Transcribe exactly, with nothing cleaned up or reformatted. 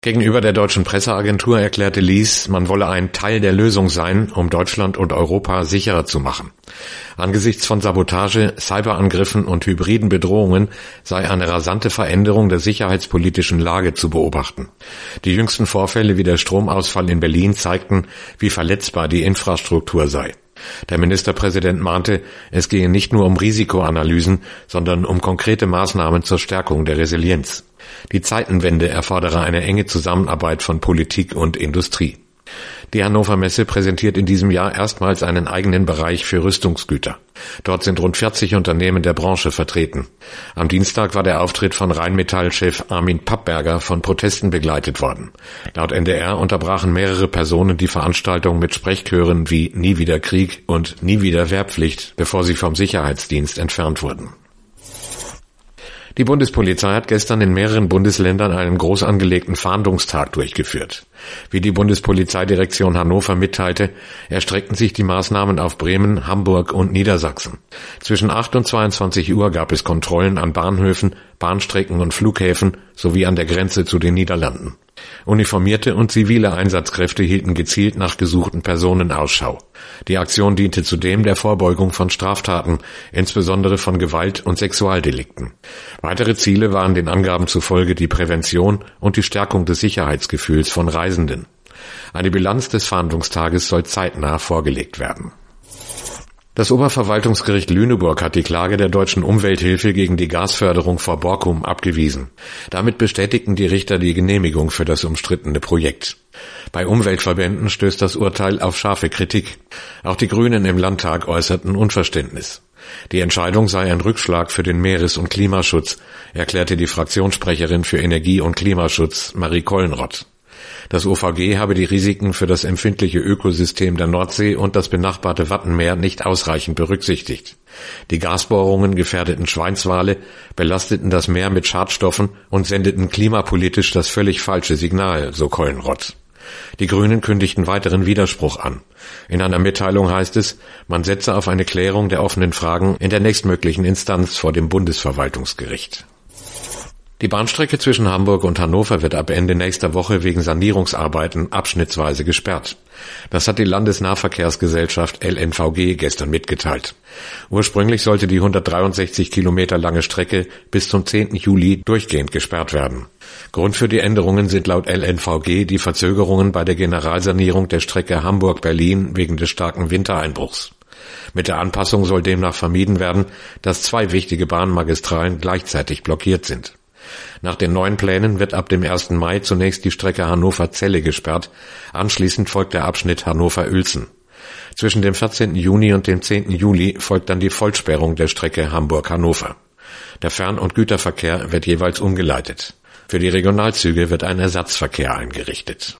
Gegenüber der deutschen Presseagentur erklärte Lies, man wolle ein Teil der Lösung sein, um Deutschland und Europa sicherer zu machen. Angesichts von Sabotage, Cyberangriffen und hybriden Bedrohungen sei eine rasante Veränderung der sicherheitspolitischen Lage zu beobachten. Die jüngsten Vorfälle wie der Stromausfall in Berlin zeigten, wie verletzbar die Infrastruktur sei. Der Ministerpräsident mahnte, es gehe nicht nur um Risikoanalysen, sondern um konkrete Maßnahmen zur Stärkung der Resilienz. Die Zeitenwende erfordere eine enge Zusammenarbeit von Politik und Industrie. Die Hannover Messe präsentiert in diesem Jahr erstmals einen eigenen Bereich für Rüstungsgüter. Dort sind rund vierzig Unternehmen der Branche vertreten. Am Dienstag war der Auftritt von Rheinmetall-Chef Armin Pappberger von Protesten begleitet worden. Laut N D R unterbrachen mehrere Personen die Veranstaltung mit Sprechchören wie Nie wieder Krieg und Nie wieder Wehrpflicht, bevor sie vom Sicherheitsdienst entfernt wurden. Die Bundespolizei hat gestern in mehreren Bundesländern einen groß angelegten Fahndungstag durchgeführt. Wie die Bundespolizeidirektion Hannover mitteilte, erstreckten sich die Maßnahmen auf Bremen, Hamburg und Niedersachsen. Zwischen acht und zweiundzwanzig Uhr gab es Kontrollen an Bahnhöfen, Bahnstrecken und Flughäfen sowie an der Grenze zu den Niederlanden. Uniformierte und zivile Einsatzkräfte hielten gezielt nach gesuchten Personen Ausschau. Die Aktion diente zudem der Vorbeugung von Straftaten, insbesondere von Gewalt- und Sexualdelikten. Weitere Ziele waren den Angaben zufolge die Prävention und die Stärkung des Sicherheitsgefühls von Reisenden. Eine Bilanz des Fahndungstages soll zeitnah vorgelegt werden. Das Oberverwaltungsgericht Lüneburg hat die Klage der Deutschen Umwelthilfe gegen die Gasförderung vor Borkum abgewiesen. Damit bestätigten die Richter die Genehmigung für das umstrittene Projekt. Bei Umweltverbänden stößt das Urteil auf scharfe Kritik. Auch die Grünen im Landtag äußerten Unverständnis. Die Entscheidung sei ein Rückschlag für den Meeres- und Klimaschutz, erklärte die Fraktionssprecherin für Energie- und Klimaschutz Marie Kollenrott. Das O V G habe die Risiken für das empfindliche Ökosystem der Nordsee und das benachbarte Wattenmeer nicht ausreichend berücksichtigt. Die Gasbohrungen gefährdeten Schweinswale, belasteten das Meer mit Schadstoffen und sendeten klimapolitisch das völlig falsche Signal, so Kollenrott. Die Grünen kündigten weiteren Widerspruch an. In einer Mitteilung heißt es, man setze auf eine Klärung der offenen Fragen in der nächstmöglichen Instanz vor dem Bundesverwaltungsgericht. Die Bahnstrecke zwischen Hamburg und Hannover wird ab Ende nächster Woche wegen Sanierungsarbeiten abschnittsweise gesperrt. Das hat die Landesnahverkehrsgesellschaft L N V G gestern mitgeteilt. Ursprünglich sollte die hundertdreiundsechzig Kilometer lange Strecke bis zum zehnten Juli durchgehend gesperrt werden. Grund für die Änderungen sind laut L N V G die Verzögerungen bei der Generalsanierung der Strecke Hamburg-Berlin wegen des starken Wintereinbruchs. Mit der Anpassung soll demnach vermieden werden, dass zwei wichtige Bahnmagistralen gleichzeitig blockiert sind. Nach den neuen Plänen wird ab dem ersten Mai zunächst die Strecke Hannover-Celle gesperrt, anschließend folgt der Abschnitt Hannover-Uelzen. Zwischen dem vierzehnten Juni und dem zehnten Juli folgt dann die Vollsperrung der Strecke Hamburg-Hannover. Der Fern- und Güterverkehr wird jeweils umgeleitet. Für die Regionalzüge wird ein Ersatzverkehr eingerichtet.